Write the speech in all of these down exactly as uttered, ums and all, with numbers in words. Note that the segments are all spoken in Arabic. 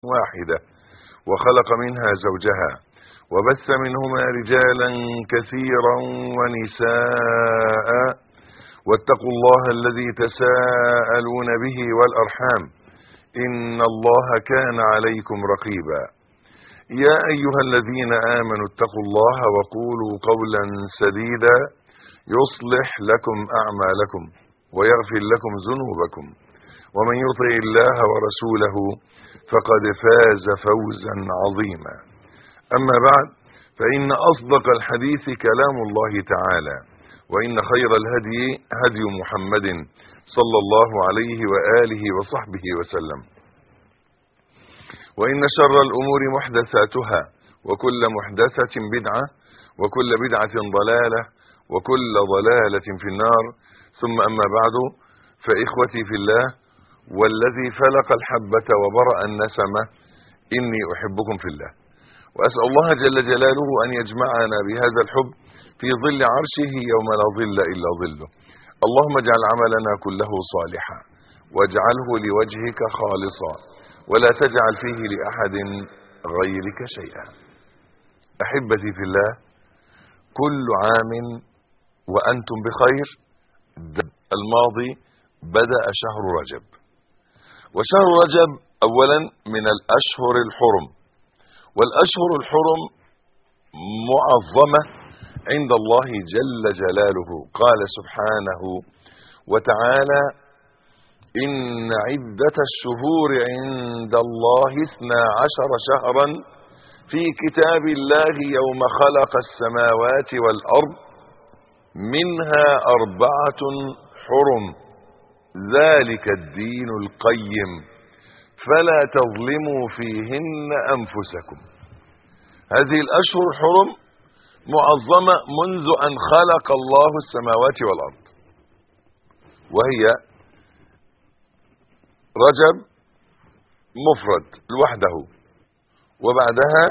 واحدة وخلق منها زوجها وبث منهما رجالا كثيرا ونساء واتقوا الله الذي تساءلون به والأرحام إن الله كان عليكم رقيبا. يا أيها الذين آمنوا اتقوا الله وقولوا قولا سديدا يصلح لكم أعمالكم ويغفر لكم ذنوبكم ومن يطع الله ورسوله فقد فاز فوزا عظيما. أما بعد، فإن أصدق الحديث كلام الله تعالى، وإن خير الهدي هدي محمد صلى الله عليه وآله وصحبه وسلم، وإن شر الأمور محدثاتها، وكل محدثة بدعة، وكل بدعة ضلالة، وكل ضلالة في النار. ثم أما بعد، فإخوتي في الله والذي فلق الحبة وبرأ النسمة، إني أحبكم في الله، وأسأل الله جل جلاله أن يجمعنا بهذا الحب في ظل عرشه يوم لا ظل إلا ظله. اللهم اجعل عملنا كله صالحا واجعله لوجهك خالصا ولا تجعل فيه لأحد غيرك شيئا. أحبتي في الله، كل عام وأنتم بخير. الماضي بدأ شهر رجب، وشهر رجب أولا من الأشهر الحرم، والأشهر الحرم معظمة عند الله جل جلاله. قال سبحانه وتعالى: إن عدة الشهور عند الله اثنا عشر شهرا في كتاب الله يوم خلق السماوات والأرض منها أربعة حرم ذلك الدين القيم فلا تظلموا فيهن أنفسكم. هذه الأشهر الحرم معظمة منذ أن خلق الله السماوات والأرض، وهي رجب مفرد لوحده، وبعدها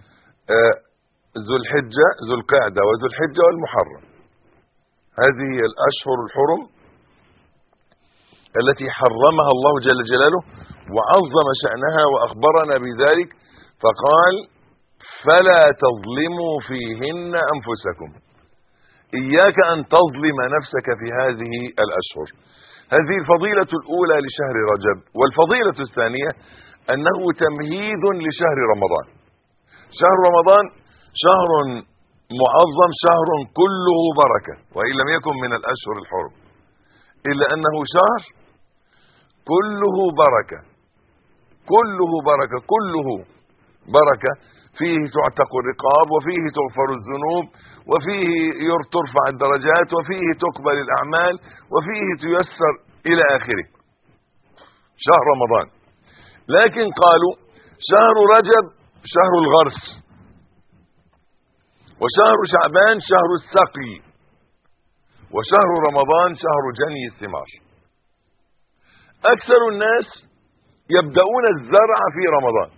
ذو الحجة ذو القعدة وذو الحجة والمحرم. هذه الأشهر الحرم التي حرمها الله جل جلاله وعظم شأنها وأخبرنا بذلك، فقال: فلا تظلموا فيهن أنفسكم. إياك أن تظلم نفسك في هذه الأشهر. هذه الفضيلة الأولى لشهر رجب. والفضيلة الثانية أنه تمهيد لشهر رمضان. شهر رمضان شهر معظم، شهر كله بركة، وإن لم يكن من الأشهر الحرم، إلا أنه شهر كله بركة، كله بركة، كله بركة. فيه تعتق الرقاب، وفيه تغفر الذنوب، وفيه ترفع الدرجات، وفيه تقبل الأعمال، وفيه تيسر إلى آخره. شهر رمضان. لكن قالوا شهر رجب شهر الغرس، وشهر شعبان شهر السقي، وشهر رمضان شهر جني الثمار. أكثر الناس يبدأون الزرع في رمضان،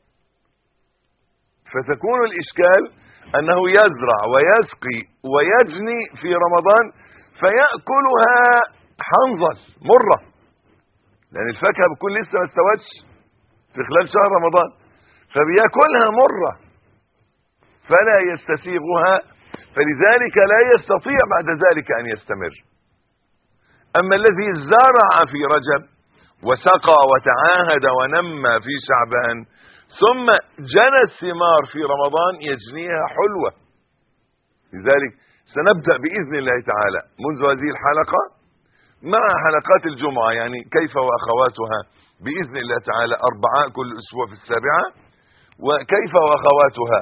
فتكون الإشكال أنه يزرع ويسقي ويجني في رمضان، فيأكلها حنظل مرة، لأن الفاكهة بتكون لسه ما استوتش في خلال شهر رمضان، فبيأكلها مرة فلا يستسيغها، فلذلك لا يستطيع بعد ذلك أن يستمر. أما الذي زرع في رجب وسقى وتعاهد ونمى في شعبان ثم جنى الثمار في رمضان يجنيها حلوة. لذلك سنبدأ بإذن الله تعالى منذ هذه الحلقة مع حلقات الجمعة، يعني كيف وأخواتها بإذن الله تعالى، أربعاء كل أسبوع في السابعة، وكيف وأخواتها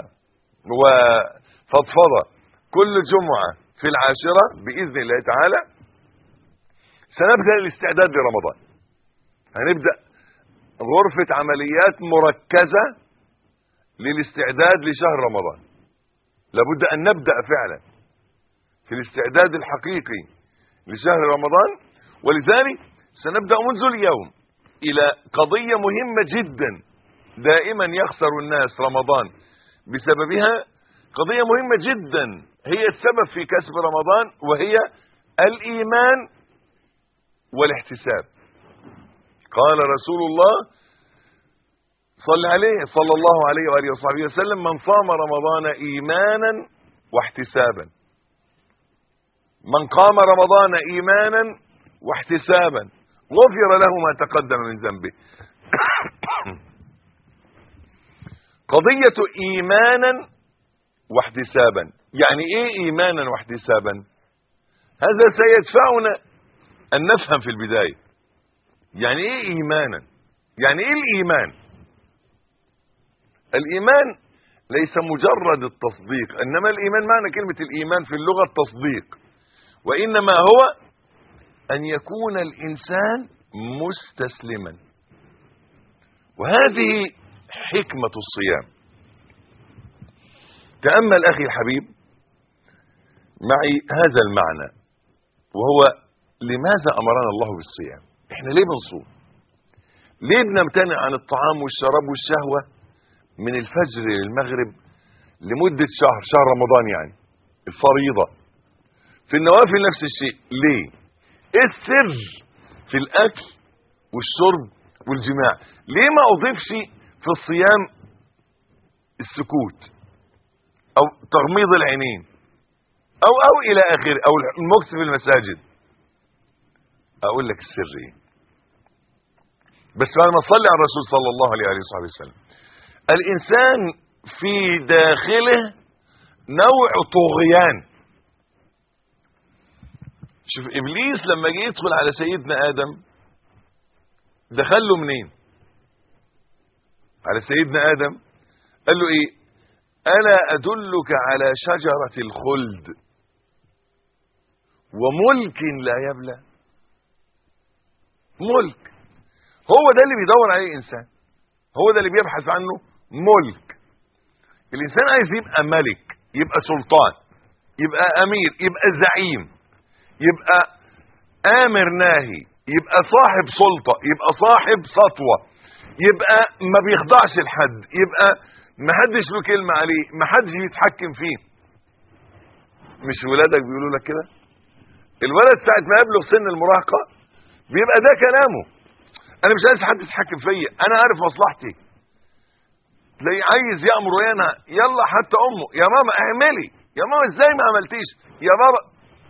وفضفضة كل جمعة في العاشرة بإذن الله تعالى. سنبدأ الاستعداد لرمضان. هنبدأ غرفة عمليات مركزة للاستعداد لشهر رمضان. لابد أن نبدأ فعلا في الاستعداد الحقيقي لشهر رمضان. ولذلك سنبدأ منذ اليوم إلى قضية مهمة جدا دائما يخسر الناس رمضان بسببها، قضية مهمة جدا هي السبب في كسب رمضان، وهي الإيمان والاحتساب. قال رسول الله صلى عليه صلى الله عليه وآله وصحبه وسلم: من صام رمضان إيمانا واحتسابا، من قام رمضان إيمانا واحتسابا غفر له ما تقدم من ذنبه. قضية إيمانا واحتسابا، يعني إيه إيمانا واحتسابا؟ هذا سيدفعنا أن نفهم في البداية يعني إيه إيمانا. يعني إيه الإيمان؟ الإيمان ليس مجرد التصديق، إنما الإيمان معنى كلمة الإيمان في اللغة التصديق، وإنما هو أن يكون الإنسان مستسلما. وهذه حكمة الصيام. تأمل أخي الحبيب معي هذا المعنى، وهو لماذا أمرنا الله بالصيام؟ إحنا ليه بنصوم؟ ليه بنمتنع عن الطعام والشراب والشهوة من الفجر للمغرب لمدة شهر، شهر رمضان يعني الفريضة؟ في النوافل نفس الشيء. ليه؟ ايه السر في الاكل والشرب والجماع؟ ليه ما اضيفش في الصيام السكوت او تغميض العينين او او الى اخره، او المكث في المساجد؟ اقول لك السر ايه، بس بعد ما تصلي على الرسول صلى الله عليه وآله وسلم. الانسان في داخله نوع طغيان. شوف ابليس لما جه يدخل على سيدنا ادم دخل له منين؟ على سيدنا ادم قال له ايه؟ الا ادلك على شجرة الخلد وملك لا يبلى؟ ملك، هو ده اللي بيدور عليه الانسان، هو ده اللي بيبحث عنه، ملك. الانسان عايز يبقى ملك، يبقى سلطان، يبقى امير، يبقى زعيم، يبقى امر ناهي، يبقى صاحب سلطة، يبقى صاحب سطوة، يبقى ما بيخضعش لحد، يبقى ما حدش له كلمة عليه، ما حدش يتحكم فيه. مش ولادك بيقولوا لك كده؟ الولد ساعة ما يبلغ سن المراهقة بيبقى ده كلامه: انا مش عايز حد يتحكم فيا، انا عارف مصلحتي. تلاقيه عايز يأمر وينهى، يلا حتى امه: يا ماما اعملي، يا ماما ازاي ما عملتيش، يا بابا.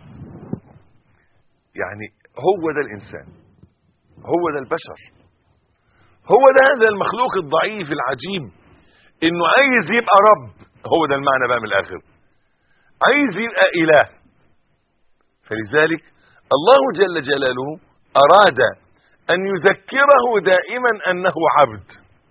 يعني هو ده الانسان، هو ده البشر، هو ده هذا المخلوق الضعيف العجيب، انه عايز يبقى رب. هو ده المعنى بقى من الاخر، عايز يبقى اله. فلذلك الله جل جلاله اراد ان يذكره دائما انه عبد،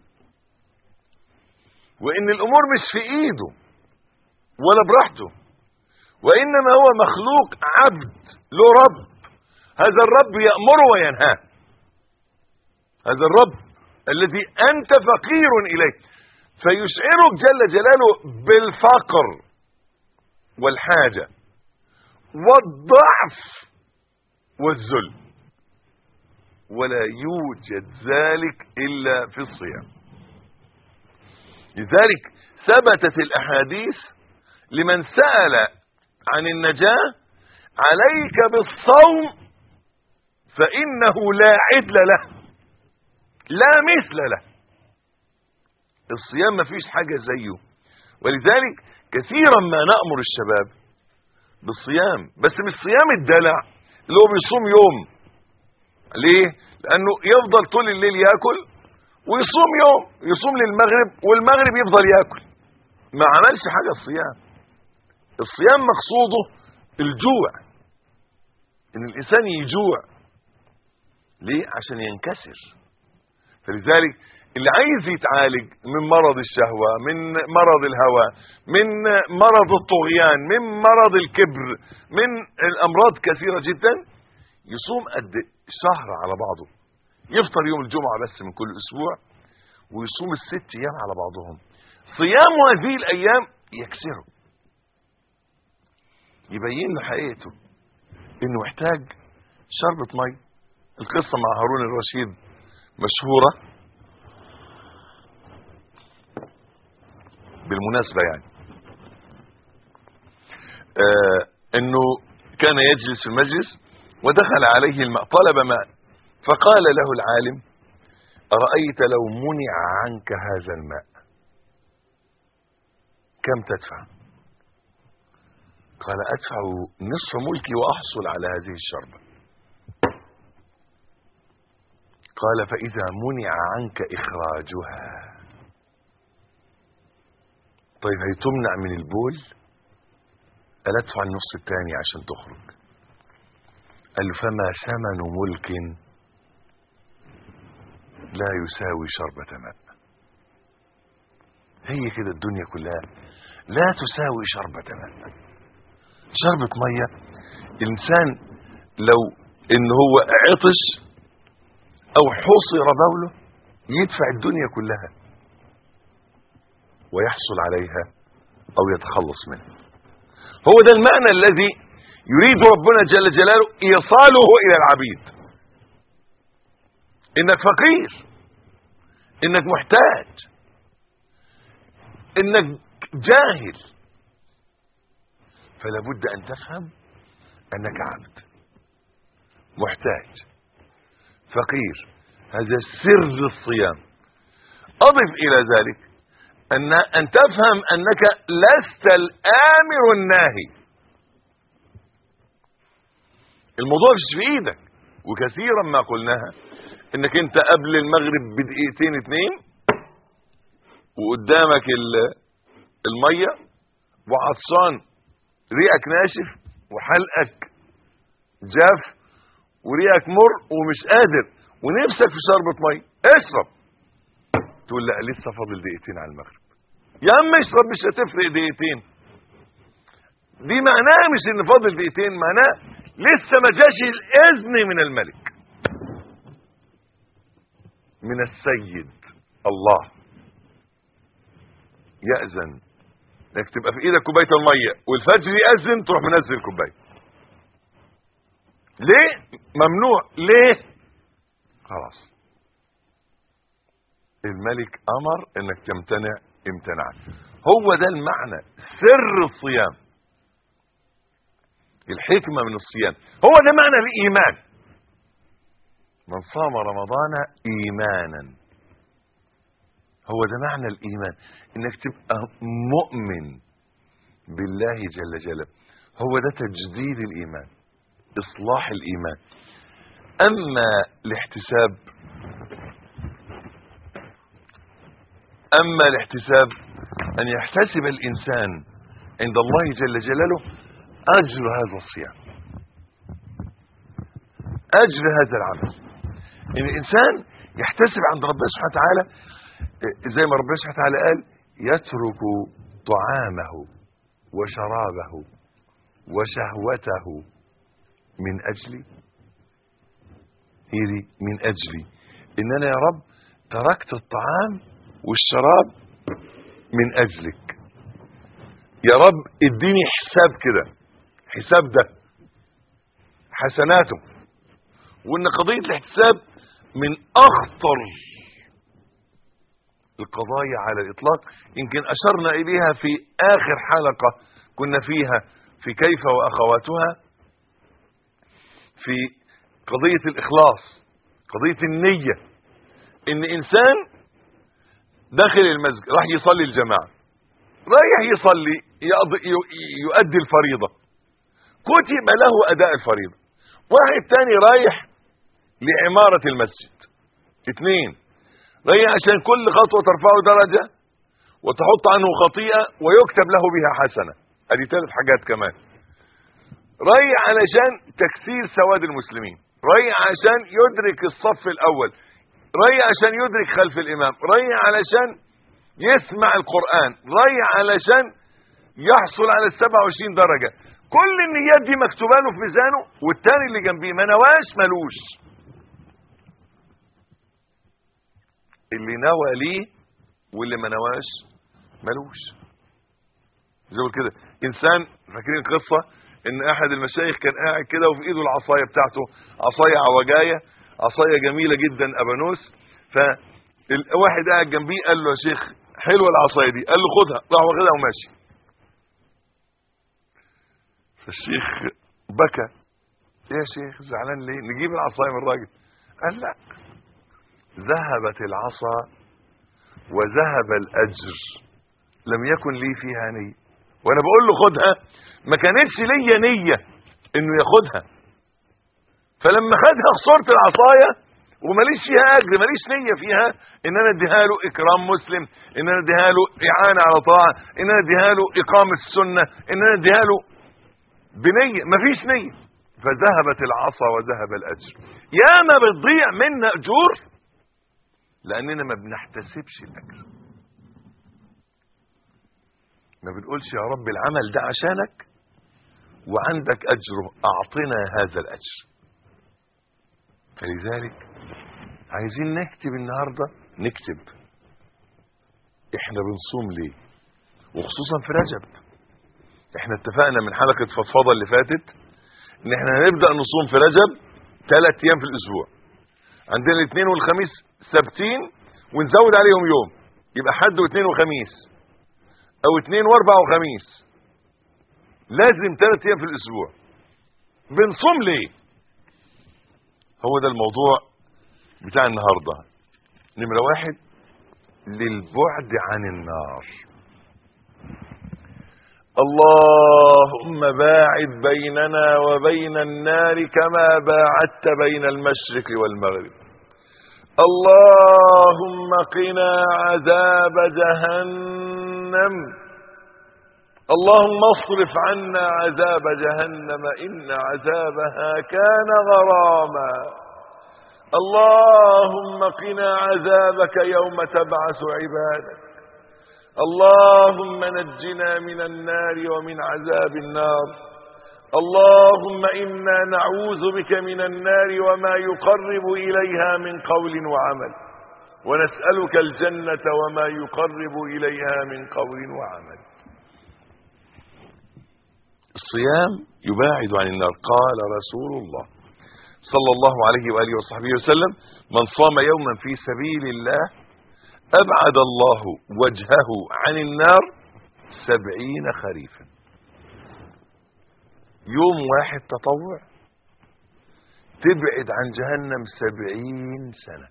وان الامور مش في ايده ولا براحته، وانما هو مخلوق عبد له رب. هذا الرب يأمره وينهاه، هذا الرب الذي انت فقير اليه، فيشعرك جل جلاله بالفقر والحاجة والضعف والذل، ولا يوجد ذلك الا في الصيام. لذلك ثبتت الاحاديث لمن سأل عن النجاة: عليك بالصوم فانه لا عدل له، لا مثل له. الصيام ما فيش حاجة زيه. ولذلك كثيرا ما نأمر الشباب بالصيام، بس مش صيام الدلع اللي هو بيصوم يوم. ليه؟ لانه يفضل طول الليل ياكل ويصوم يوم، يصوم للمغرب والمغرب يفضل ياكل، ما عملش حاجة. الصيام الصيام مقصوده الجوع، ان الانسان يجوع. ليه؟ عشان ينكسر. فلذلك اللي عايز يتعالج من مرض الشهوة، من مرض الهوى، من مرض الطغيان، من مرض الكبر، من الامراض كثيرة جدا، يصوم قد شهر على بعضه، يفطر يوم الجمعة بس من كل اسبوع، ويصوم الست ايام على بعضهم. صيام هذه الايام يكسره، يبين له حقيقته، انه محتاج شربة مي. القصة مع هارون الرشيد مشهورة بالمناسبة، يعني آه انه كان يجلس في المجلس ودخل عليه الماء، طلب ماء، فقال له العالم: أرأيت لو منع عنك هذا الماء كم تدفع؟ قال أدفع نصف ملكي وأحصل على هذه الشربة. قال فإذا منع عنك إخراجها، طيب هي تمنع من البول، ألا أدفع النص الثاني عشان تخرج؟ قال له فما ثمن ملك لا يساوي شربة ماء. هي كده الدنيا كلها لا تساوي شربة ماء. شربة مية، الإنسان لو إن هو عطش أو حصر بوله يدفع الدنيا كلها ويحصل عليها أو يتخلص منها. هو ده المعنى الذي يريد ربنا جل جلاله إيصاله إلى العبيد، إنك فقير، إنك محتاج، إنك جاهل، فلا بد أن تفهم أنك عبد محتاج فقير. هذا سر الصيام. أضف إلى ذلك أن أن تفهم أنك لست الآمر الناهي. الموضوع مش في إيدك، وكثيرا ما قلناها إنك أنت قبل المغرب بدقيقتين اتنين وقدامك المية وعطشان، ريقك ناشف وحلقك جاف وريقك مر ومش قادر ونفسك في شربة مية، اشرب. تقول لا لسه فاضل دقيقتين على المغرب. يا عم اشرب، مش هتفرق دقيقتين. دي معناها مش ان فاضل دقيقتين، معناها لسه ما جاش الاذن من الملك، من السيد الله يأذن انك تبقى في ايدك كوبايه الميه والفجر يأذن تروح منزل كوبايه. ليه ممنوع؟ ليه؟ خلاص الملك امر انك تمتنع، امتنعت. هو ده المعنى، سر الصيام، الحكمة من الصيام. هو ده معنى الايمان. من صام رمضان ايمانا، هو ده معنى الايمان، انك تبقى مؤمن بالله جل جلاله. هو ده تجديد الايمان، اصلاح الايمان. اما الاحتساب، اما الاحتساب ان يحتسب الانسان عند الله جل جلاله اجر هذا الصيام، اجر هذا العمل. ان الانسان يحتسب عند ربنا سبحانه وتعالى، زي ما ربنا سبحانه وتعالى قال يترك طعامه وشرابه وشهوته من اجلي. هي دي من اجلي، ان انا يا رب تركت الطعام والشراب من اجلك. يا رب اديني حساب كده، حساب ده حسناته. وان قضية الاحتساب من اخطر القضايا على الاطلاق. يمكن اشرنا اليها في اخر حلقة كنا فيها في كيف واخواتها، في قضية الاخلاص، قضية النية. ان انسان داخل المسجد راح يصلي الجماعة، رايح يصلي يؤدي الفريضة، كتب له اداء الفريضة. واحد تاني رايح لعمارة المسجد. اثنين رايح عشان كل خطوة ترفعه درجة وتحط عنه خطيئة ويكتب له بها حسنة. ادي ثلاث حاجات كمان. رايح علشان تكسير سواد المسلمين، رايح عشان يدرك الصف الاول، رايح عشان يدرك خلف الامام، رايح علشان يسمع القرآن، رايح علشان يحصل على السبع وعشرين درجة. كل النيات دي مكتوبه له في ميزانه، والتاني اللي جنبيه ما نواش ملوش. اللي نوى ليه واللي ما نواش ملوش. زي كده انسان، فاكرين قصة ان احد المشايخ كان قاعد كده وفي ايده العصايه بتاعته، عصايه عوجايه، عصايه جميله جدا ابانوس. فالواحد قاعد جنبيه قال له يا شيخ حلوه العصايه دي، قال له خدها، راح واخدها وماشي. فالشيخ بكى، يا شيخ زعلان ليه؟ نجيب العصايه من الراجل. قال لا، ذهبت العصا وذهب الأجر، لم يكن لي فيها نية. وانا بقول له خدها ما كانتش ليا نية انه ياخدها، فلما خدها خسرت العصاية وماليش فيها اجر، ماليش نية فيها ان انا اديها له اكرام مسلم، ان انا اديها له اعانة على طاعة، ان انا اديها له اقامة السنة، ان انا اديها له بنية، مفيش نية. فذهبت العصا وذهب الاجر. ياما بتضيع منا اجور لاننا ما بنحتسبش الاجر، ما بنقولش يا رب العمل ده عشانك وعندك اجره، اعطنا هذا الاجر. فلذلك عايزين نكتب النهاردة، نكتب احنا بنصوم ليه، وخصوصا في رجب. احنا اتفقنا من حلقة فضفضة اللي فاتت ان احنا هنبدأ نصوم في رجب ثلاث ايام في الاسبوع، عندنا الاثنين والخميس ثابتين ونزود عليهم يوم، يبقى حد واثنين وخميس، او اثنين واربع وخميس، لازم ثلاث ايام في الاسبوع. بنصوم ليه؟ هو ده الموضوع بتاع النهاردة. نمرة واحد، للبعد عن النار. اللهم باعد بيننا وبين النار كما باعدت بين المشرق والمغرب. اللهم قنا عذاب جهنم. اللهم اصرف عنا عذاب جهنم إن عذابها كان غراما. اللهم قنا عذابك يوم تبعث عبادك. اللهم نجنا من النار ومن عذاب النار. اللهم إنا نعوذ بك من النار وما يقرب إليها من قول وعمل، ونسألك الجنة وما يقرب إليها من قول وعمل. الصيام يباعد عن النار. قال رسول الله صلى الله عليه وآله وصحبه وسلم: من صام يوما في سبيل الله أبعد الله وجهه عن النار سبعين خريفا. يوم واحد تطوع تبعد عن جهنم سبعين سنة.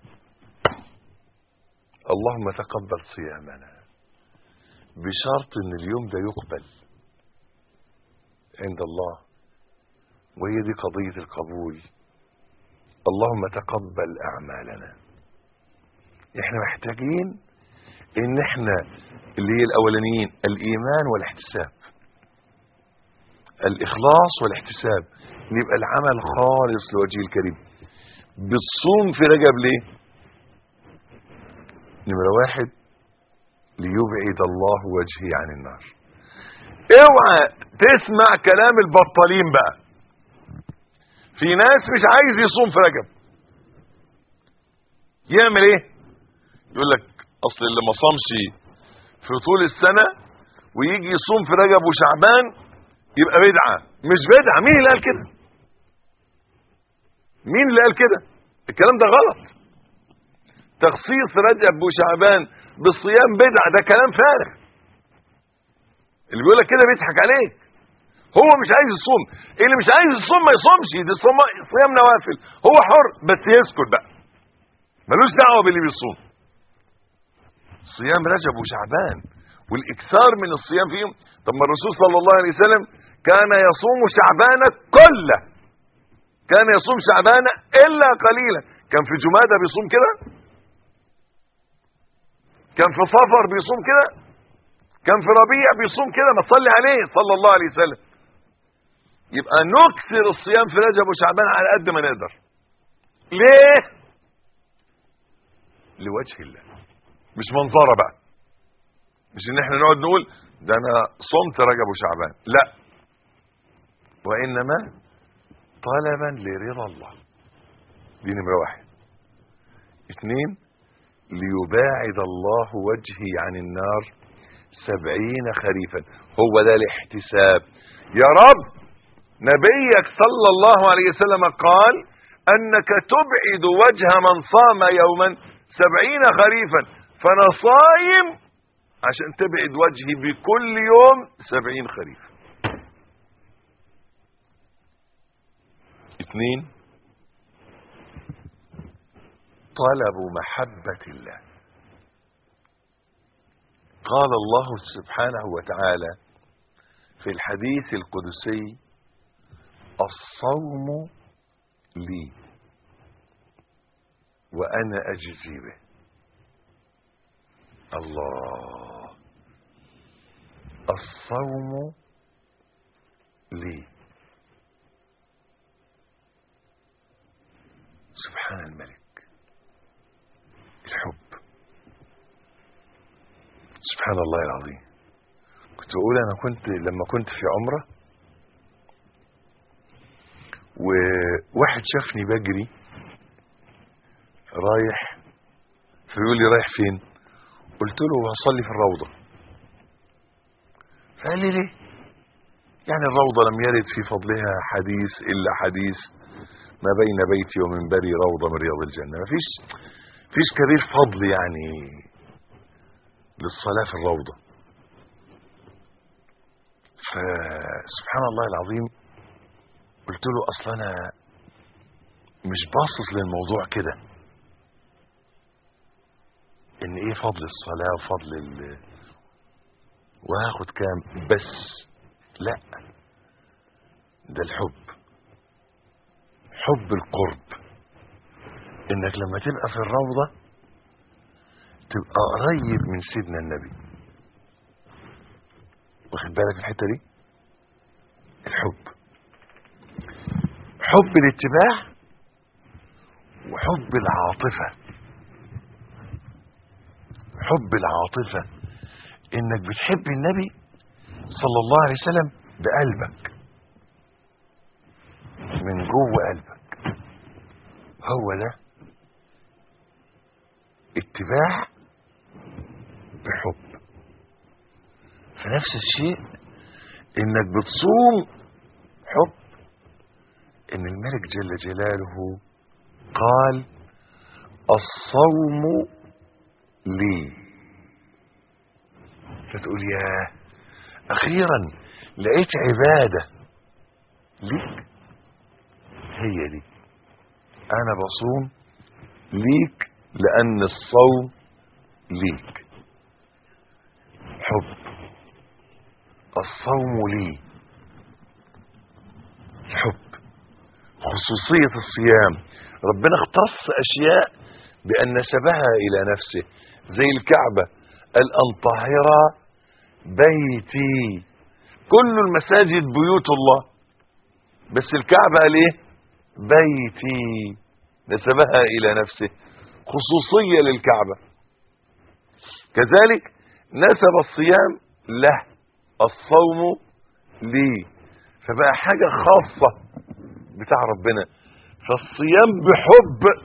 اللهم تقبل صيامنا، بشرط ان اليوم ده يقبل عند الله، وهي دي قضية القبول. اللهم تقبل اعمالنا. احنا محتاجين ان احنا اللي هي الاولانيين، الايمان والاحتساب، الاخلاص والاحتساب، نبقى العمل خالص لوجه الكريم. بتصوم في رجب ليه؟ نمرة واحد، ليبعد الله وجهي عن النار. اوعى تسمع كلام البطالين بقى. في ناس مش عايز يصوم في رجب، يعمل ايه؟ يقول لك اصل اللي ما صامش في طول السنة ويجي يصوم في رجب وشعبان يبقى بدعة. مش بدعة. مين اللي قال كده؟ مين اللي قال كده؟ الكلام ده غلط. تخصيص رجب وشعبان بالصيام بدعة، ده كلام فارغ. اللي بيقول لك كده بيضحك عليك. هو مش عايز يصوم، اللي مش عايز يصوم ما يصومش، دي صيام نوافل، هو حر، بس يسكت بقى، ملوش دعوة باللي بيصوم. صيام رجب وشعبان والاكثار من الصيام فيهم. طب ما الرسول صلى الله عليه وسلم كان يصوم شعبان كله، كان يصوم شعبان الا قليلا. كان في جمادى بيصوم كده، كان في صفر بيصوم كده، كان في ربيع بيصوم كده. ما تصلي عليه صلى الله عليه وسلم. يبقى نكثر الصيام في رجب وشعبان على قد ما نقدر. ليه؟ لوجه الله، مش منظره بقى، مش ان احنا نقعد نقول ده انا صمت رجب وشعبان، لا، وانما طلبا لرضا الله. دي نمرة واحد. اثنين، ليباعد الله وجهي عن النار سبعين خريفا. هو ده الاحتساب. يا رب، نبيك صلى الله عليه وسلم قال انك تبعد وجه من صام يوما سبعين خريفا، فانا صايم عشان تبعد وجهي بكل يوم سبعين خريف. اثنين، طلب محبة الله. قال الله سبحانه وتعالى في الحديث القدسي: الصوم لي وأنا أجزي به. الله، الصوم لي. سبحان الملك، الحب. سبحان الله العظيم. كنت أقول أنا كنت لما كنت في عمرة وواحد شافني بجري رايح، فيقول لي رايح فين؟ قلت له هصلي في الروضة. فقال لي ليه؟ يعني الروضة لم يرد في فضلها حديث إلا حديث ما بين بيتي ومنبري روضة من رياض الجنة. مفيش فيش كبير فضل يعني للصلاة في الروضة. فسبحان الله العظيم قلت له أصلا أنا مش باصص للموضوع كده ان ايه فضل الصلاة وفضل ال... وهاخد كام بس، لا، ده الحب، حب القرب. انك لما تبقى في الروضة تبقى قريب من سيدنا النبي. واخد بالك الحتة دي؟ الحب، حب الاتباع وحب العاطفة. حب العاطفة انك بتحب النبي صلى الله عليه وسلم بقلبك، من جوه قلبك. هو ده اتباع بحب. فنفس الشيء انك بتصوم حب، ان الملك جل جلاله قال: الصوم لي. فتقول يا اخيرا لقيت عبادة ليك، هي دي. انا بصوم ليك لان الصوم ليك حب. الصوم لي الحب، خصوصية الصيام. ربنا اختص اشياء بان نسبها الى نفسه، زي الكعبة قال: ان طهر بيتي. كل المساجد بيوت الله، بس الكعبة قال ايه؟ بيتي، نسبها الى نفسه، خصوصية للكعبة. كذلك نسب الصيام له: الصوم لي، فبقى حاجة خاصة بتاع ربنا. فالصيام بحب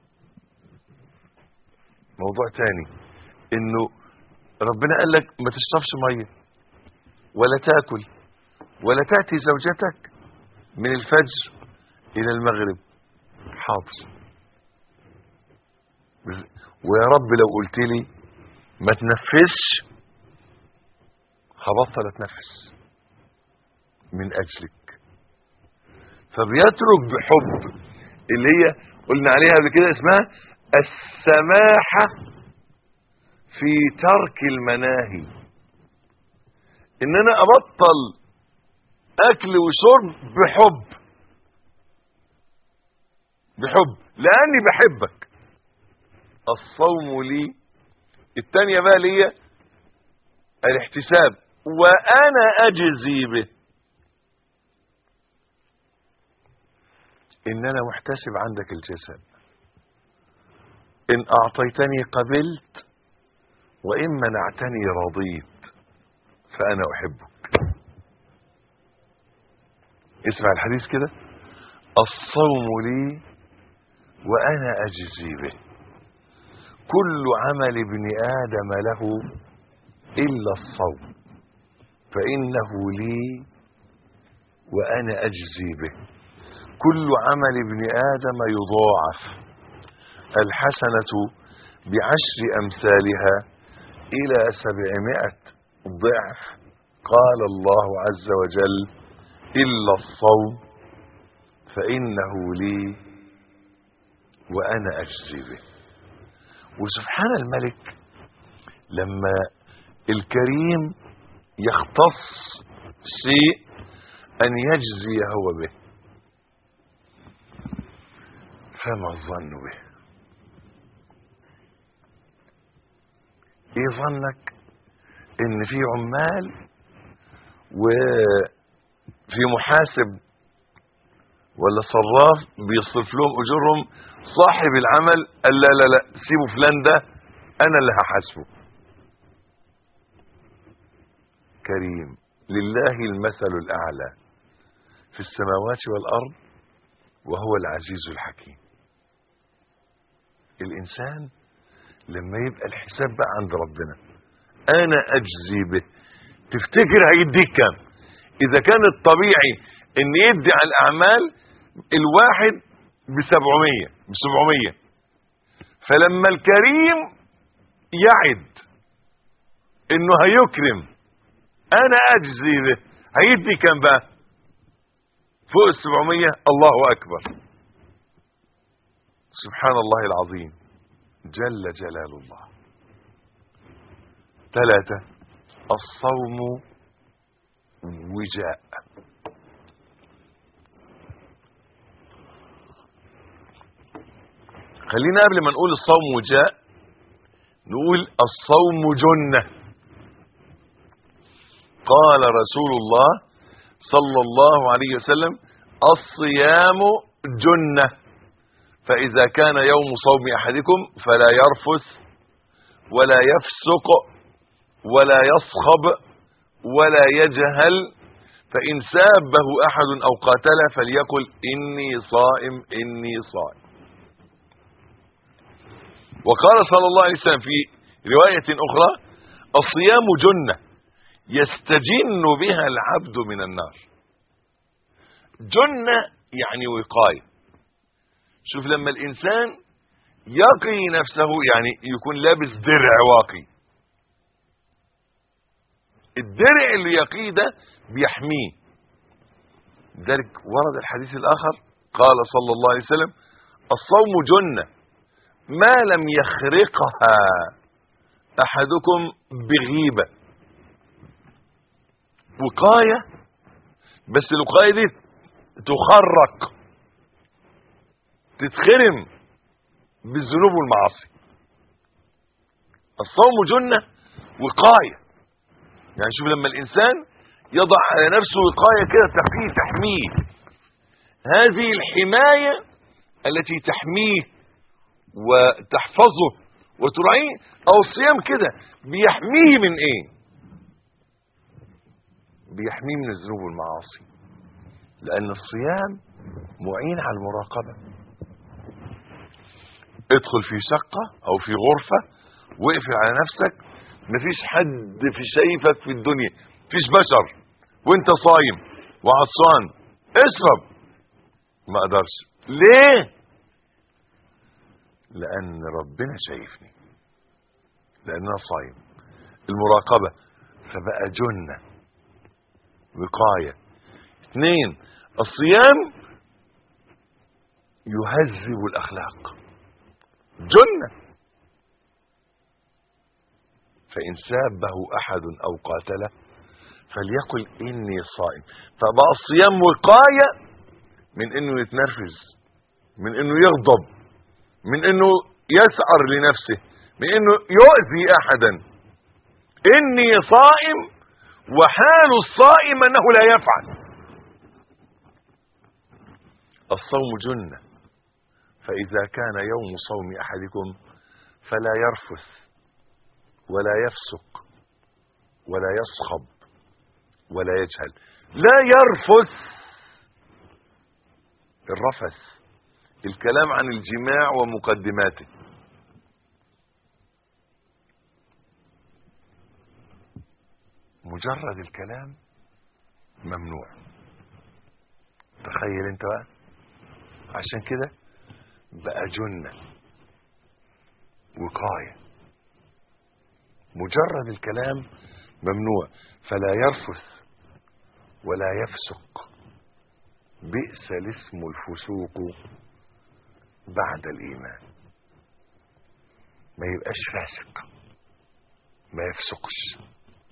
موضوع تاني، انه ربنا قال لك ما تشربش ميه ولا تاكل ولا تاتي زوجتك من الفجر الى المغرب. حاضر، ويا رب لو قلت لي ما تنفسش هبطل اتنفس من اجلك. فبيترك بحب، اللي هي قلنا عليها قبل كده اسمها السماحة في ترك المناهي. ان انا ابطل اكل وشرب بحب، بحب لاني بحبك. الصوم لي. التانية بقى ليا الاحتساب، وانا اجزي به. ان انا محتسب عندك الجزاء، ان اعطيتني قبلت وان منعتني رضيت، فانا احبك. اسمع الحديث كده: الصوم لي وانا اجزي به، كل عمل ابن ادم له الا الصوم فانه لي وانا اجزي به. كل عمل ابن ادم يضاعف، الحسنة بعشر امثالها الى سبعمائة ضعف. قال الله عز وجل: الا الصوم فانه لي وأنا أجزي به. وسبحان الملك لما الكريم يختص شيء أن يجزي هو به، فما الظن به؟ ايه ظنك ان في عمال وفي محاسب ولا صراف بيصرف لهم اجورهم، صاحب العمل قال لا لا لا سيبوا فلان ده انا اللي هحاسبه؟ كريم لله المثل الاعلى في السماوات والارض وهو العزيز الحكيم. الانسان لما يبقى الحساب بقى عند ربنا انا اجزي به، تفتكر هيديك كام؟ اذا كان الطبيعي ان يدي على الاعمال الواحد بسبعمية بسبعمية، فلما الكريم يعد انه هيكرم انا اجزي به، هيدي كام بقى؟ فوق السبعمية. الله اكبر، سبحان الله العظيم جل جلال الله. ثلاثة، الصوم وجاء. خلينا قبل ما نقول الصوم وجاء نقول الصوم جنة. قال رسول الله صلى الله عليه وسلم الصيام جنة، فإذا كان يوم صوم أحدكم فلا يرفث ولا يفسق ولا يصخب ولا يجهل، فإن سابه أحد أو قاتله فليقل إني صائم إني صائم. وقال صلى الله عليه وسلم في رواية أخرى الصيام جنة يستجن بها العبد من النار. جنة يعني وقاية. شوف لما الإنسان يقي نفسه يعني يكون لابس درع واقي، الدرع اللي يقيه ده بيحميه. ذلك ورد الحديث الآخر قال صلى الله عليه وسلم الصوم جنة ما لم يخرقها أحدكم بغيبة. وقاية، بس الوقاية دي تخرق، تتخرم بالذنوب والمعاصي. الصوم جنة وقاية، يعني شوف لما الإنسان يضع على نفسه وقاية كده تقيه تحميه، هذه الحماية التي تحميه وتحفظه وتراعيه. أو الصيام كده بيحميه من إيه؟ بيحميه من الذنوب والمعاصي، لأن الصيام معين على المراقبة. ادخل في شقة أو في غرفة واقفل على نفسك، مفيش حد في شايفك في الدنيا، مفيش بشر، وانت صايم وعطشان اشرب. ما اقدرش. ليه؟ لأن ربنا شايفني، لأن أنا صايم. المراقبة فبقى جنة وقاية. اثنين، الصيام يهذب الأخلاق، جنة. فإن سابه أحد أو قاتله فليقل إني صائم. فبقى الصيام وقاية من إنه يتنرفز، من إنه يغضب، من إنه يسعر لنفسه، من إنه يؤذي أحدا. إني صائم، وحال الصائم أنه لا يفعل. الصوم جنة، فإذا كان يوم صوم أحدكم فلا يرفث ولا يفسق ولا يصخب ولا يجهل. لا يرفث، الرفث الكلام عن الجماع ومقدماته. مجرد الكلام ممنوع. تخيل انت بقى، عشان كده بقى جنة وقاية. مجرد الكلام ممنوع، فلا يرفث ولا يفسق. بئس الاسم الفسوق بعد الإيمان، ما يبقاش فاسق، ما يفسقش.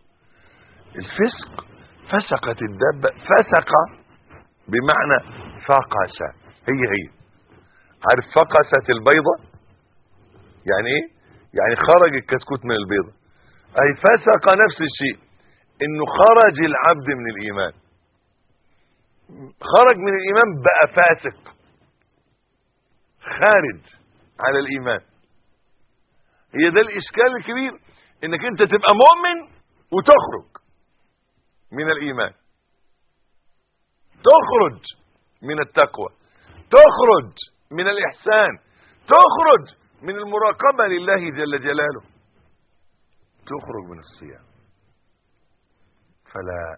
الفسق فسقت الدابة، فسق بمعنى فقس، هي هي. عارف فقست البيضة يعني ايه؟ يعني خرج الكتكوت من البيضة. اي فسق نفس الشيء، انه خرج العبد من الايمان، خرج من الايمان بقى فاسق، خارج على الايمان. هي ده الاشكال الكبير، انك انت تبقى مؤمن وتخرج من الايمان، تخرج من التقوى، تخرج من الاحسان، تخرج من المراقبة لله جل جلاله، تخرج من الصيام. فلا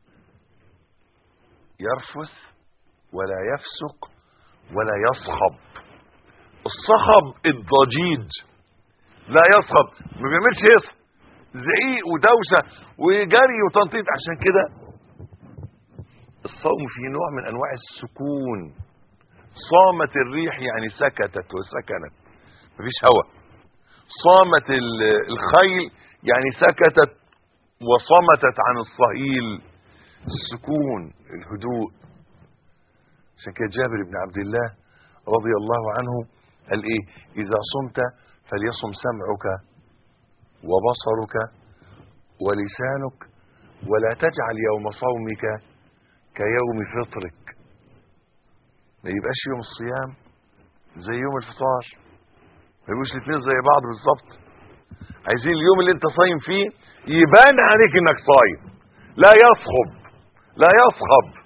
يرفث ولا يفسق ولا يصخب. الصخب الضجيج، لا يصخب، ما بيعملش يصخب، زعيق ودوشه وجري وتنطيط. عشان كده الصوم فيه نوع من انواع السكون. صامت الريح يعني سكتت وسكنت، مفيش هوا. صامت الخيل يعني سكتت وصمتت عن الصهيل، السكون، الهدوء. عشان كده جابر بن عبد الله رضي الله عنه قال ايه؟ اذا صمت فليصم سمعك وبصرك ولسانك، ولا تجعل يوم صومك كيوم فطرك. ما يبقاش يوم الصيام زي يوم الفطار، ما يبقوش الاثنين زي بعض بالظبط. عايزين اليوم اللي انت صايم فيه يبان عليك انك صايم، لا يصخب، لا يصخب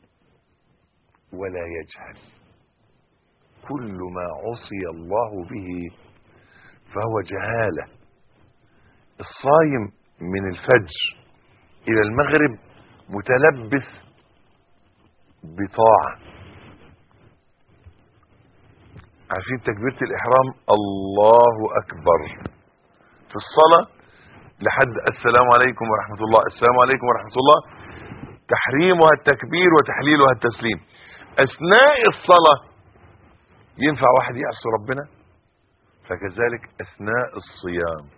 ولا يجهل. كل ما عصي الله به فهو جهالة. الصايم من الفجر الى المغرب متلبس بطاعة. عارفين تكبيرة الإحرام الله أكبر في الصلاة لحد السلام عليكم ورحمة الله، السلام عليكم ورحمة الله، تحريمها التكبير وتحليلها التسليم. أثناء الصلاة ينفع واحد يعصي ربنا، فكذلك أثناء الصيام.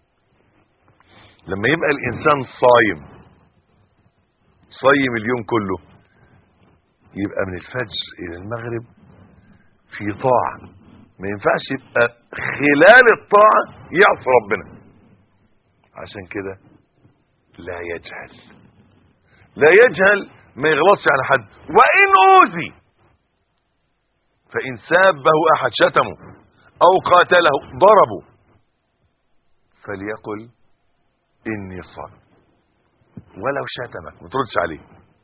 لما يبقى الإنسان صايم صايم اليوم كله، يبقى من الفجر إلى المغرب في طاعة. ما ينفعش يبقى خلال الطاعة يعصي ربنا. عشان كده لا يجهل، لا يجهل، ما يغلطش على حد. وإن أوذي، فإن سابه أحد، شتمه أو قاتله ضربه، فليقل إني صائم. ولو شتمك ما تردش عليه،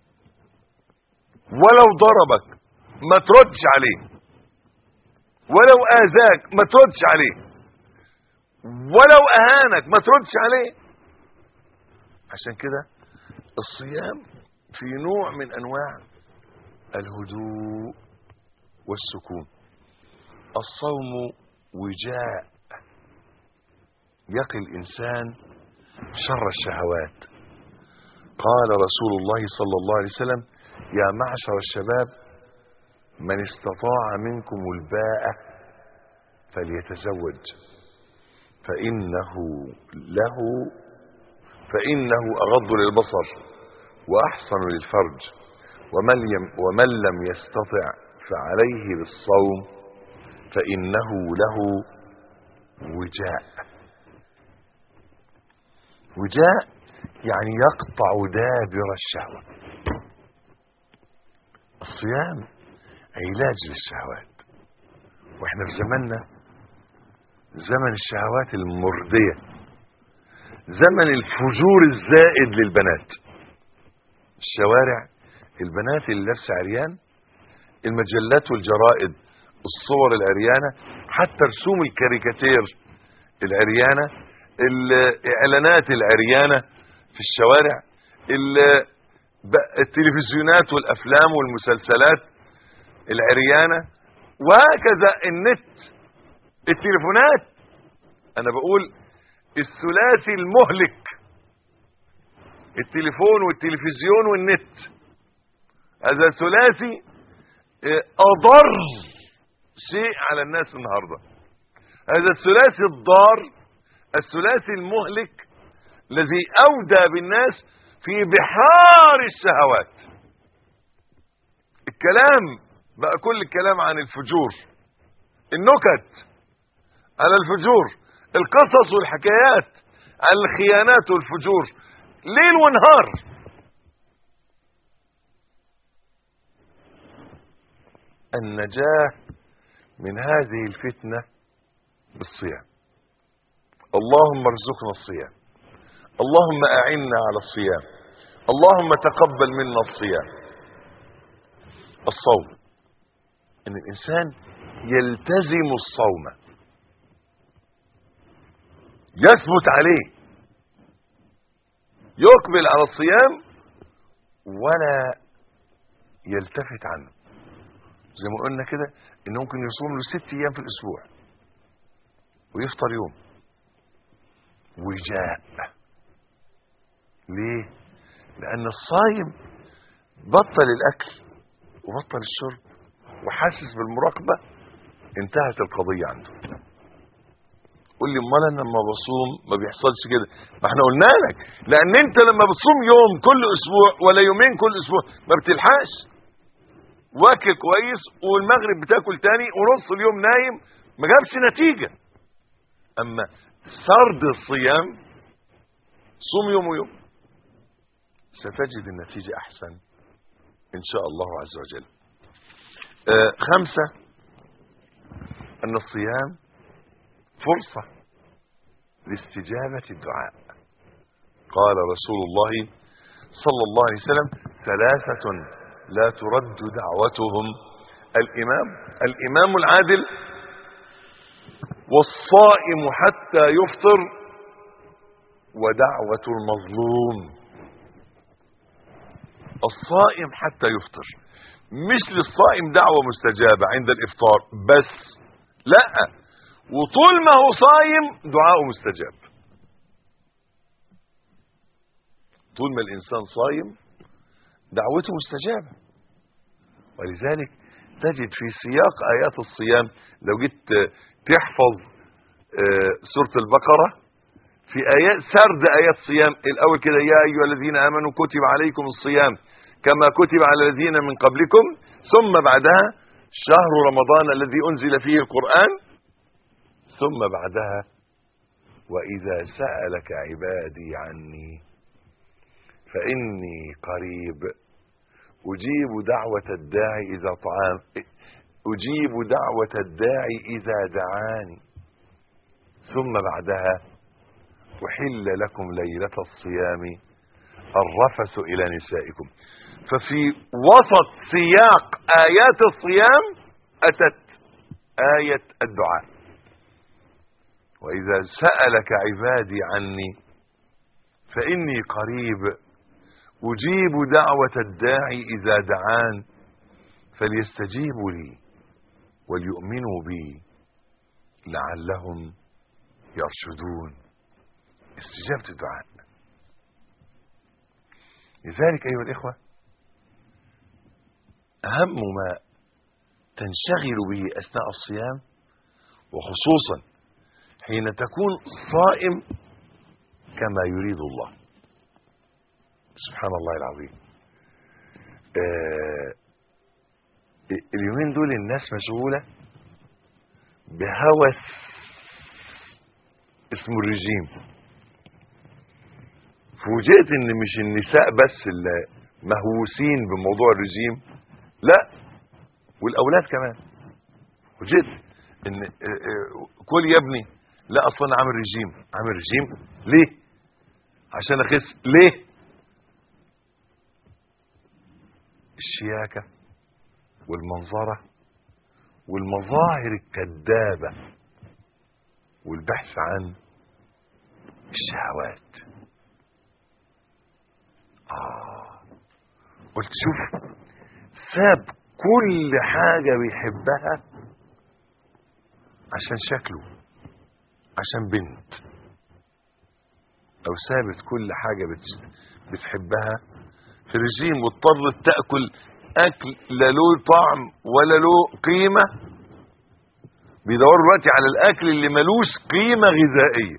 ولو ضربك ما تردش عليه، ولو آذاك ما تردش عليه، ولو أهانك ما تردش عليه. عشان كده الصيام في نوع من أنواع الهدوء والسكون. الصوم وجاء يقي الإنسان شر الشهوات. قال رسول الله صلى الله عليه وسلم: يا معشر الشباب من استطاع منكم الباءة فليتزوج فإنه له فإنه أغض للبصر وأحصن للفرج، ومن, يم ومن لم يستطع فعليه بالصوم فإنه له وجاء. وجاء يعني يقطع دابر الشهوة. الصيام علاج للشهوات، واحنا في زماننا زمن الشهوات المردية، زمن الفجور الزائد للبنات. الشوارع البنات اللي لابسه عريان، المجلات والجرائد الصور العريانة، حتى رسوم الكاريكاتير العريانة، الاعلانات العريانة في الشوارع، التلفزيونات والافلام والمسلسلات العريانة، وهكذا النت، التليفونات. انا بقول الثلاثي المهلك، التليفون والتلفزيون والنت، هذا ثلاثي اضر شيء على الناس النهاردة. هذا الثلاثي الضار، الثلاثي المهلك، الذي أودى بالناس في بحار الشهوات. الكلام بقى كل الكلام عن الفجور، النكت على الفجور، القصص والحكايات عن الخيانات والفجور ليل ونهار. النجاة من هذه الفتنة بالصيام. اللهم ارزقنا الصيام، اللهم أعنا على الصيام، اللهم تقبل منا الصيام. الصوم، ان الانسان يلتزم الصوم، يثبت عليه، يقبل على الصيام ولا يلتفت عنه. زي ما قلنا كده انه ممكن يصوم له ست ايام في الاسبوع ويفطر يوم وجاء. ليه؟ لان الصايم بطل الاكل وبطل الشرب وحاسس بالمراقبة، انتهت القضية عنده. قول لي امال انا لما بصوم ما بيحصلش كده؟ ما احنا قلنا لك، لان انت لما بتصوم يوم كل اسبوع ولا يومين كل اسبوع ما بتلحقش، واكل كويس والمغرب بتاكل تاني ونص اليوم نايم، ما جابش نتيجة. اما سرد الصيام، صوم يوم ويوم، ستجد النتيجة احسن ان شاء الله عز وجل. آه خمسة، ان الصيام فرصة لاستجابة الدعاء. قال رسول الله صلى الله عليه وسلم: ثلاثة لا ترد دعوتهم، الامام الامام العادل، والصائم حتى يفطر، ودعوة المظلوم. الصائم حتى يفطر، مش للصائم دعوة مستجابة عند الافطار بس، لا، وطول ما هو صايم دعاءه مستجاب. طول ما الانسان صايم دعوته مستجابة. ولذلك تجد في سياق ايات الصيام، لو جيت تحفظ سورة البقرة في ايات سرد ايات الصيام الاول كده: يا ايها الذين امنوا كتب عليكم الصيام كما كتب على الذين من قبلكم، ثم بعدها شهر رمضان الذي انزل فيه القرآن، ثم بعدها واذا سألك عبادي عني فاني قريب اجيب دعوة الداعي اذا طعام اجيب دعوة الداعي اذا دعاني، ثم بعدها أحل لكم ليلة الصيام الرفث إلى نسائكم. ففي وسط سياق آيات الصيام أتت آية الدعاء: وإذا سألك عبادي عني فإني قريب أجيب دعوة الداعي إذا دعان فليستجيبوا لي وليؤمنوا بي لعلهم يرشدون. استجابة الدعاء. لذلك أيها الإخوة، أهم ما تنشغل به أثناء الصيام، وخصوصا حين تكون صائم كما يريد الله سبحان الله العظيم. آه اليومين دول الناس مشغولة بهوس اسمه الرجيم. فوجئت ان مش النساء بس اللي مهووسين بموضوع الرجيم، لا، والاولاد كمان. فوجئت ان كل يا ابني، لا اصلا انا عامل رجيم. عامل رجيم ليه؟ عشان اخس. ليه؟ الشياكة والمنظرة والمظاهر الكذابة والبحث عن الشهوات. آه قلت شوف، ساب كل حاجة بيحبها عشان شكله، عشان بنت، أو سابت كل حاجة بتحبها في الرجيم واضطرت تأكل أكل لا له طعم ولا له قيمة بيدوروا دلوقتي على الاكل اللي ملوش قيمة غذائية.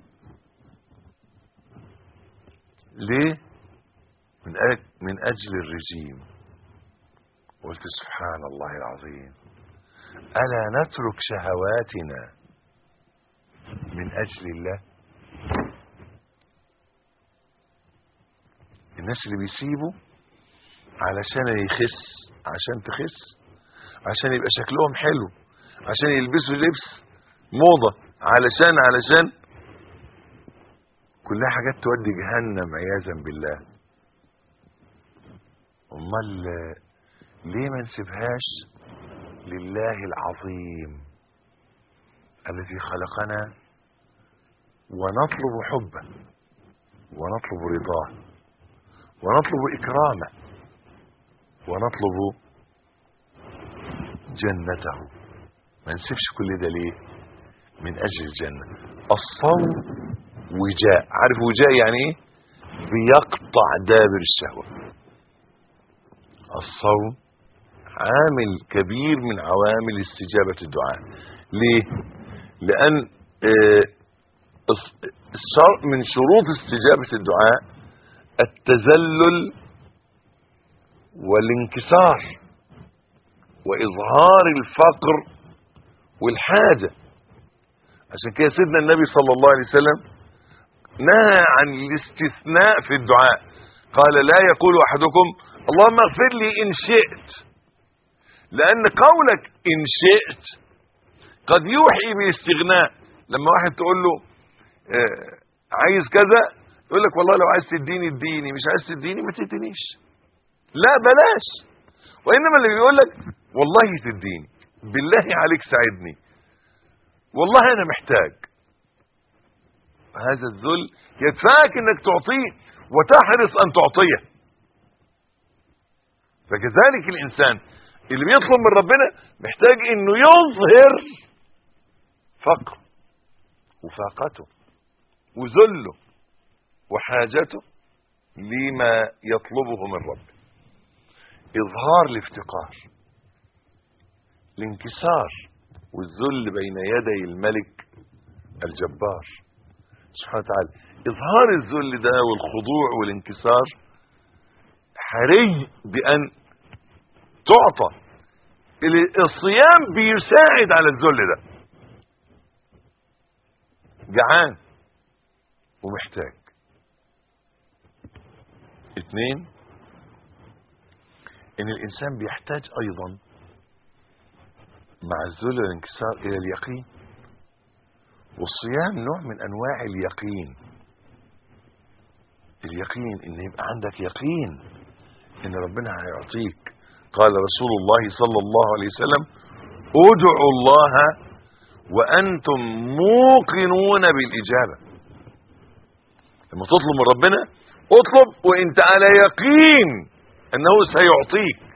ليه؟ من أجل, من اجل الرجيم. قلت سبحان الله العظيم، الا نترك شهواتنا من اجل الله؟ الناس اللي بيسيبوا علشان يخس، عشان تخس، عشان يبقى شكلهم حلو، عشان يلبسوا لبس موضة، علشان علشان كلها حاجات تودي جهنم عياذا بالله. امال ليه ما نسيبهاش لله العظيم الذي خلقنا ونطلب حبه ونطلب رضاه ونطلب اكرامه ونطلب جنته؟ ما نسيبش كل ده ليه؟ من اجل الجنة. الصوم وجاء، عارف وجاء يعني ايه؟ بيقطع دابر الشهوة. الصوم عامل كبير من عوامل استجابة الدعاء. ليه؟ لان من شروط استجابة الدعاء التذلل والانكسار واظهار الفقر والحاجة. عشان كده سيدنا النبي صلى الله عليه وسلم نهى عن الاستثناء في الدعاء. قال لا يقول احدكم اللهم اغفر لي ان شئت، لان قولك ان شئت قد يوحي باستغناء. لما واحد تقول له آه عايز كذا، يقول لك والله لو عايز تديني اديني، مش عايز تديني ما تدينيش. لا بلاش. وانما اللي بيقول لك والله تديني، بالله عليك ساعدني، والله انا محتاج، هذا الذل يدفعك انك تعطيه وتحرص ان تعطيه. فكذلك الانسان اللي بيطلب من ربنا محتاج انه يظهر فقره وفاقته وذله وحاجته لما يطلبه من ربه. اظهار الافتقار، الانكسار والذل بين يدي الملك الجبار سبحانه وتعالى. اظهار الذل ده والخضوع والانكسار حري بان تعطى. الصيام بيساعد على الذل ده. جعان ومحتاج. اتنين، ان الانسان بيحتاج ايضا مع الذل والانكسار الى اليقين. والصيام نوع من انواع اليقين. اليقين ان يبقى عندك يقين ان ربنا هيعطيك. قال رسول الله صلى الله عليه وسلم ادعوا الله وانتم موقنون بالاجابه. لما تطلب من ربنا اطلب وانت على يقين انه سيعطيك.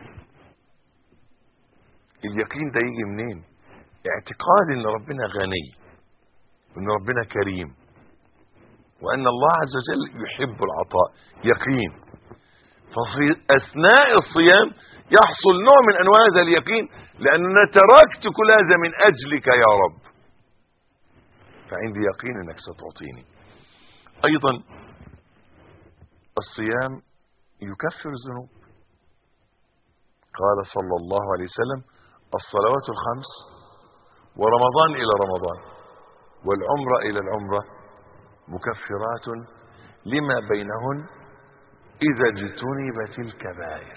اليقين ده يجي منين؟ اعتقاد ان ربنا غني وان ربنا كريم وان الله عز وجل يحب العطاء. يقين. ففي اثناء الصيام يحصل نوع من انواع هذا اليقين، لاننا تركت كل هذا من اجلك يا رب، فعندي يقين انك ستعطيني. ايضا الصيام يكفر الذنوب. قال صلى الله عليه وسلم الصلوات الخمس ورمضان الى رمضان والعمره الى العمره مكفرات لما بينهن اذا اجتنبت الكبائر.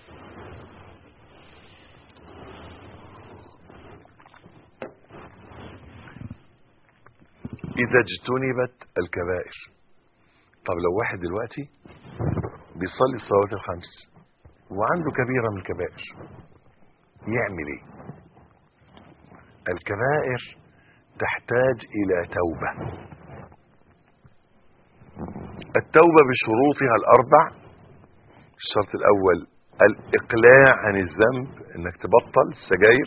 اذا اجتنبت الكبائر. طب لو واحد دلوقتي بيصلي الصلوات الخمس وعنده كبيرة من الكبائر يعمل ايه؟ الكبائر تحتاج الى توبة. التوبة بشروطها الاربع. الشرط الاول الاقلاع عن الذنب، انك تبطل السجاير.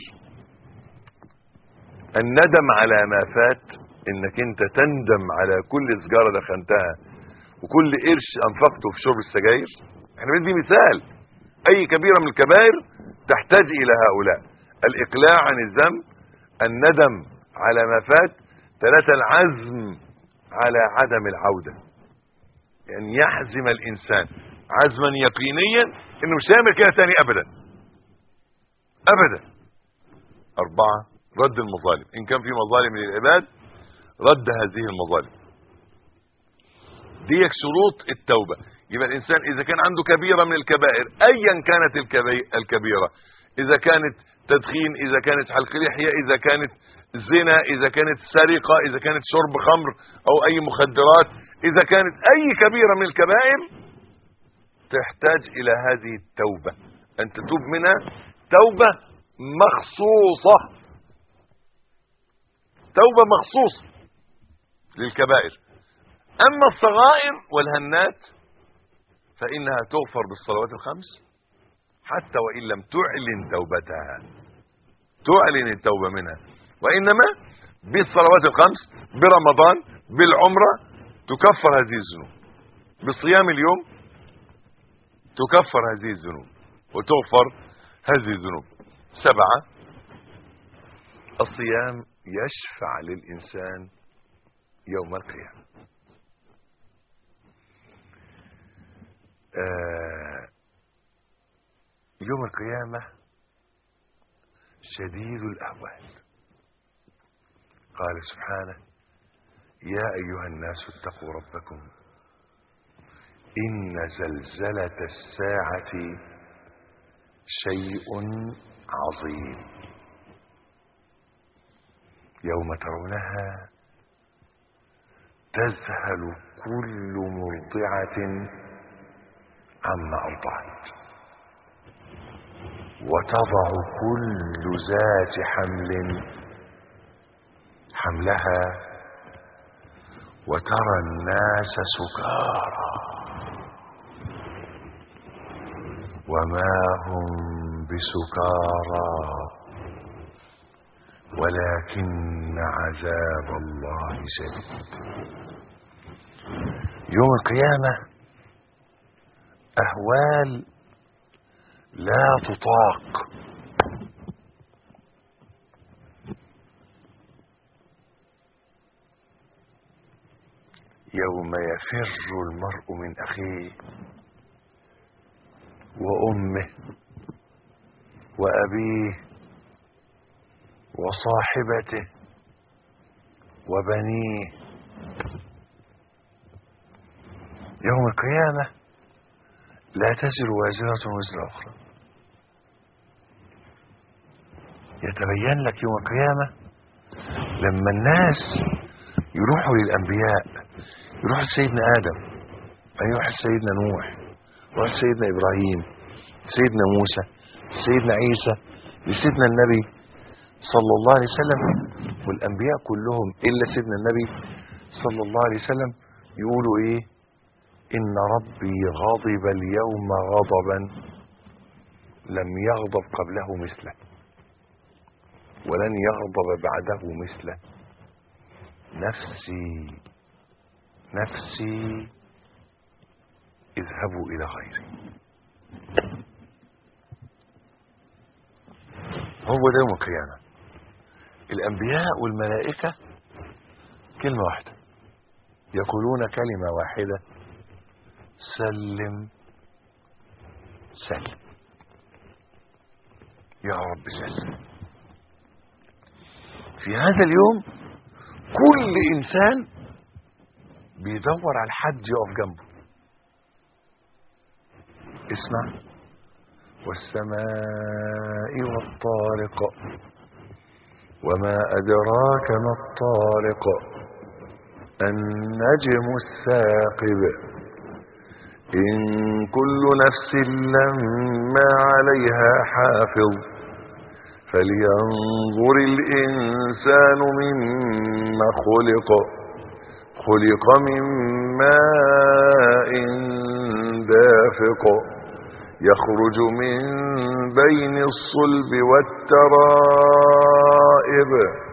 الندم على ما فات، انك انت تندم على كل سجارة دخنتها وكل قرش انفقته في شرب السجاير. احنا بندي مثال. اي كبيرة من الكبائر تحتاج الى هؤلاء: الاقلاع عن الذنب، الندم على ما فات. ثلاثة العزم على عدم العودة، يعني يحزم الإنسان عزما يقينيا انه مش هيعمل كده تاني ابدا ابدا. أربعة رد المظالم، إن كان في مظالم للعباد رد هذه المظالم. دي شروط التوبة. يبقى الإنسان إذا كان عنده كبيرة من الكبائر أيا كانت الكبيرة، إذا كانت تدخين، إذا كانت حلق لحية، إذا كانت زنا، إذا كانت سرقة، إذا كانت شرب خمر أو أي مخدرات، إذا كانت أي كبيرة من الكبائر تحتاج إلى هذه التوبة، أن تتوب منها توبة مخصوصة، توبة مخصوصة للكبائر. أما الصغائر والهنات فإنها تغفر بالصلوات الخمس حتى وإن لم تعلن توبتها، تعلن التوبة منها، وإنما بالصلوات الخمس، برمضان، بالعمرة تكفر هذه الذنوب، بصيام اليوم تكفر هذه الذنوب وتغفر هذه الذنوب. سبعة الصيام يشفع للإنسان يوم القيامة. آه يوم القيامة شديد الأهوال. قال سبحانه: يا أيها الناس اتقوا ربكم إن زلزلة الساعة شيء عظيم يوم ترونها تذهل كل مرضعة عما أرضعت وتضع كل ذات حمل حملها وترى الناس سكارى وما هم بسكارى ولكن عذاب الله شديد. يوم القيامة أهوال لا تطاق. يوم يفر المرء من أخيه وأمه وأبيه وصاحبته وبنيه. يوم القيامة لا تزر وازرة وزر أخرى. يتبين لك يوم القيامة لما الناس يروحوا للأنبياء، يروح لسيدنا آدم، يروح لسيدنا نوح، يروح لسيدنا إبراهيم، سيدنا موسى، سيدنا عيسى، لسيدنا النبي صلى الله عليه وسلم، والأنبياء كلهم إلا سيدنا النبي صلى الله عليه وسلم يقولوا إيه؟ إن ربي غضب اليوم غضبا لم يغضب قبله مثله ولن يغضب بعده مثله. نفسي نفسي اذهبوا إلى غيري. هو ده يوم القيامة. الأنبياء والملائكة كلمة واحدة، يقولون كلمة واحدة: سلم سلم يا رب سلم. في هذا اليوم كل إنسان بيدور على حد يقف جنبه. اسمع: والسماء والطارق وما أدراك ما الطارق النجم الثاقب إن كل نفس لما عليها حافظ فلينظر الإنسان مما خلق خلق من ماء دافق يخرج من بين الصلب والترائب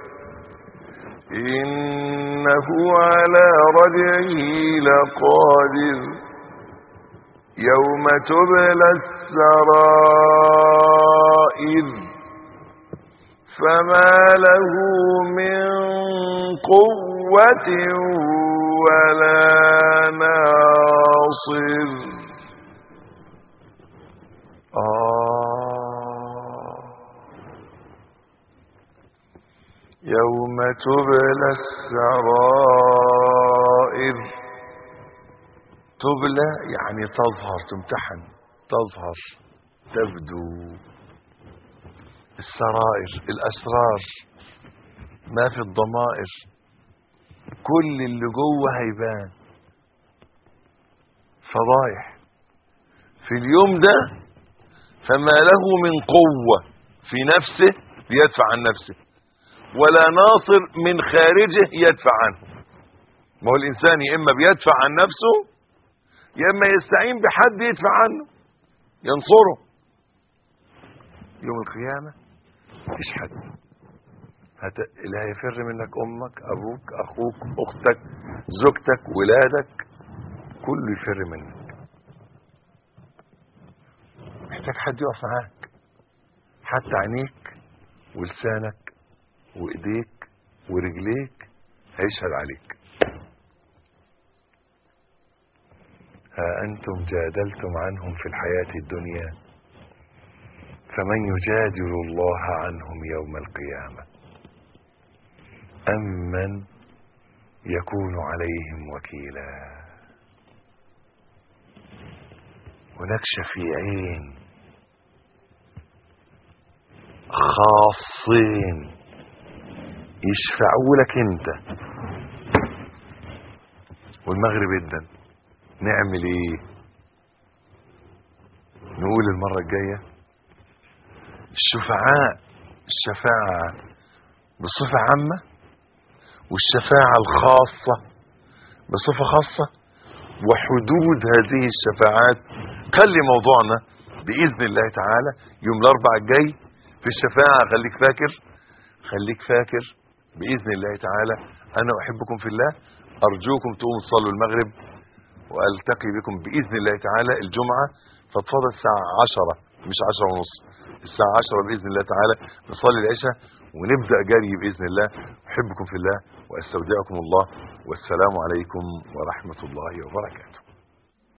إنه على رجعه لقادر يوم تبلى السرائر فما له من قوة ولا ناصر. آه يوم تبلى السرائر. تبلى يعني تظهر، تمتحن، تظهر، تبدو. السرائر الأسرار، ما في الضمائر، كل اللي جوه هيبان، فضايح. في اليوم ده فما له من قوة في نفسه ليدفع عن نفسه، ولا ناصر من خارجه يدفع عنه. ما هو الإنسان يا إما بيدفع عن نفسه يا إما يستعين بحد يدفع عنه ينصره. يوم القيامة مفيش حد هت... اللي هيفر منك أمك، أبوك، أخوك، أختك، زوجتك، ولادك، كله يفر منك. محتاج حد يقف معاك، حتى عينيك ولسانك وإيديك ورجليك هيشهد عليك. ها أنتم جادلتم عنهم في الحياة الدنيا فمن يجادل الله عنهم يوم القيامة أم من يكون عليهم وكيلا. هناك شفيعين خاصين يشفعوا لك انت. والمغرب جدا نعمل ايه؟ نقول المرة الجاية الشفعاء، الشفاعة بصفة عامة والشفاعة الخاصة بصفة خاصة، وحدود هذه الشفاعات. خلي موضوعنا بإذن الله تعالى يوم الأربعاء الجاي في الشفاعة. خليك فاكر، خليك فاكر بإذن الله تعالى. أنا أحبكم في الله، أرجوكم تقوموا تصلوا المغرب، وألتقي بكم بإذن الله تعالى الجمعة. فاتفضل الساعة عشرة مش عشرة ونص، الساعة عشرة بإذن الله تعالى نصلي العشاء ونبدأ جري بإذن الله. أحبكم في الله وأستودعكم الله، والسلام عليكم ورحمة الله وبركاته.